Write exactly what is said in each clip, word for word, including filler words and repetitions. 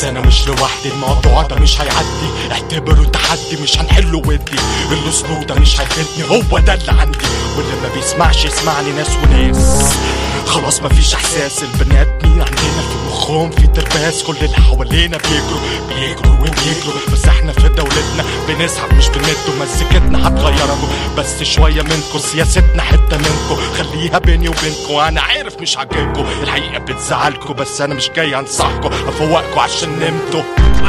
بس انا مش لوحدي، الموضوع ده مش هيعدي، اعتبره تحدي مش هنحله ودي، الاسلوب ده مش هيفيدني، هو ده اللي عندي، واللي ما بيسمعش يسمعني ناس وناس. خلاص مفيش احساس، البني ادمين عندنا في مخهم في ترباس، كل اللي حوالينا بيجروا بيجروا وبيجروا، بس احنا في دولتنا بنسحب مش بندوا، مزيكتنا هتغيركوا بس شويه منكم، سياستنا حته منكم، خليها بيني وبينكم، انا عارف مش عاجبكم الحقيقه بتزعلكم، بس انا مش جاي انصحكم افوقكم عشان نمتوا.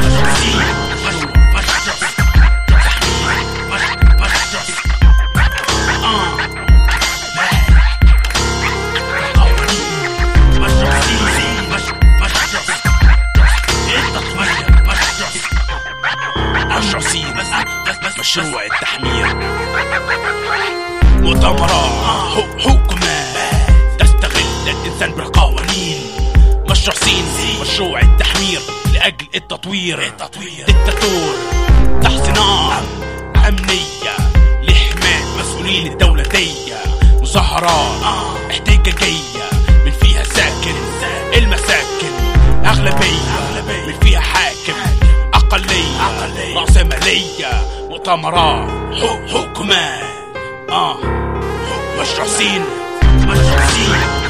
مشروع التحمير مؤتمرات حكومات تستغل الإنسان بالقوانين، مشروع سين مشروع التحمير لأجل التطوير، دكتاتور تحصينات أمنية لحماية مسؤولين الدولتية، مظاهرات احتجاجية من فيها ساكن المساكن، أغلبية من فيها حاكم أقلية رأسمالية، مؤتمرات حكومات اه مشروع سين مشروع سين